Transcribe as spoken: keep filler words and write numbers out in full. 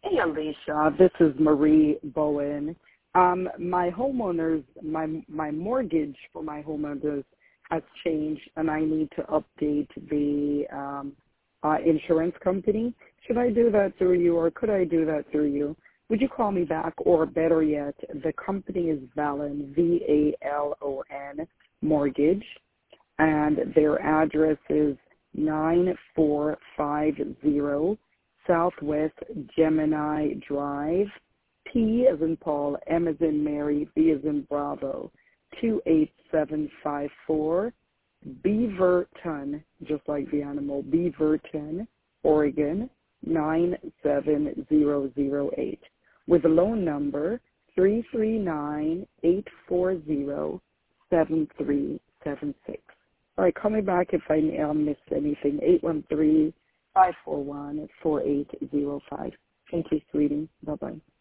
Hey, Alicia. This is Marie Bowen. Um, my homeowners, my my mortgage for my homeowners has changed, and I need to update the um, uh, insurance company. Should I do that through you, or could I do that through you? Would you call me back, or better yet, the company is Vallon, V A L O N Mortgage, and their address is nine four five zero Southwest Gemini Drive, P as in Paul, M as in Mary, B as in Bravo, two eight seven five four, Beaverton, just like the animal, Beaverton, Oregon, nine seven zero zero eight, with a loan number three three nine, eight four zero, seven three seven six. All right, call me back if I uh, missed anything, eight one three, five four one, four eight zero five. Thank you, sweetie. Bye-bye.